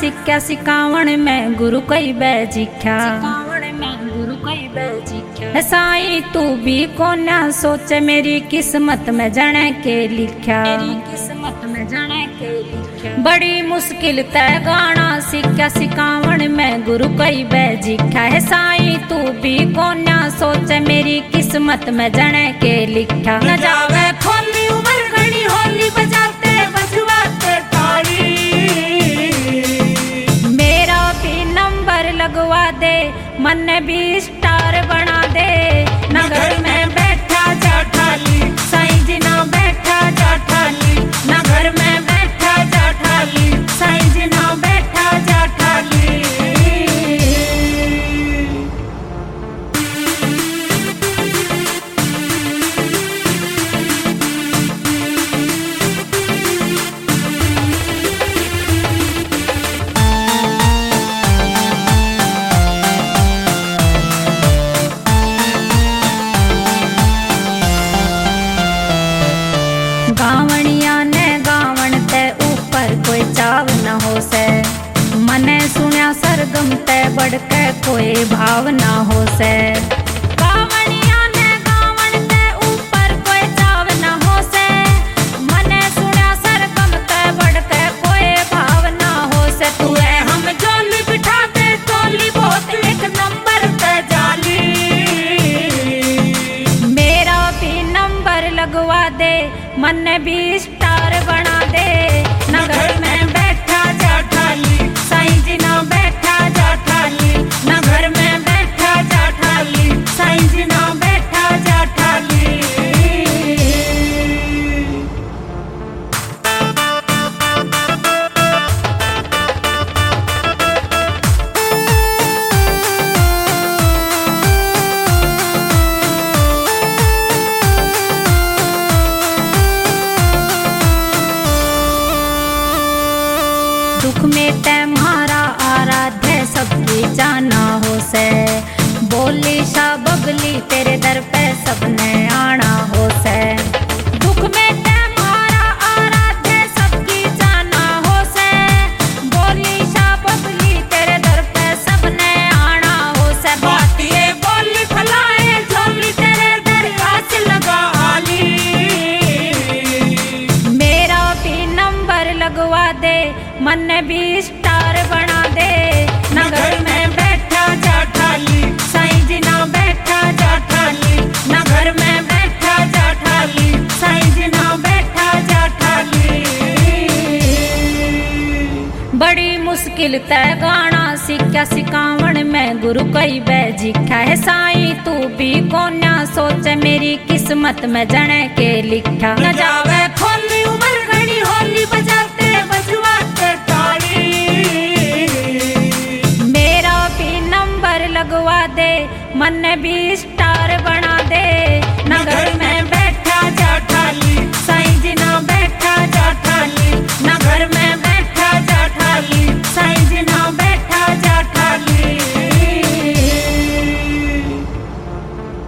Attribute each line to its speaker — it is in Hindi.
Speaker 1: सिक्का सिकावण में गुरु कई बैजिख्या साई तू भी कोन्या सोच मेरी किस्मत में जने के लिख्या बड़ी मुश्किल तय गाना सिक्का सिकावण में गुरु कई बैजिख्या है साई तू भी कोन्या सोच मेरी किस्मत में जने के लिख्या न जावे खोली उमर घड़ी होली बजाते बजवाते ताली मेरा भी नंबर लगवा दे मन भी स्टार बना दे नगर में बैठा जाठाली साईं जी ना बैठा जाठाली नगर में बैठा जाठाली साईं जी ना बैठा जाठाली गावणिया ने गावण ते ऊपर कोई चाव न हो से मने सुनिया सरगम ते बढ़ के कोई भाव न हो से गावणिया ने गावण ते ऊपर कोई चाव न हो से मने सुनिया सरगम ते बढ़ के कोई भाव न हो से तू है हम जोली बिठा दे तोली बहुत एक नंबर पे जाली मेरा भी नंबर लगवा दे मन भी स्टार बना दे नगर में बैठा जाठाली साईं जी ना बैठा जाठाली नगर में बैठा जाठाली साईं जी ना बैठा जाठाली दुख में ते म्हारा आराध्य सबकी जाना हो से बोली सा बबली तेरे दर पे सबने आना हो से दुख में ते म्हारा आराध्य सबकी जाना हो से बोली सा बबली तेरे दर पे सबने आना हो से बात ये बोली फलाए झोली तेरे दरिया से लगा आली मेरा भी नंबर लगवा दे मन भी स्टार बना दे नगर में बैठा जाठाली साईं जी ना बैठा जाठाली नगर में बैठा जाठाली साईं जी ना बैठा जाठाली बड़ी मुश्किल तय गाना सिक्का सिकावण में गुरु कई बैजिख्या है साईं तू भी कोन्या सोच मेरी किस्मत में जने के लिख्या न जावे खोली उमर घड़ी होली बजाते बजवाते ताली मेरा भी नंबर लगवा दे मन भी स्टार बना दे नगर में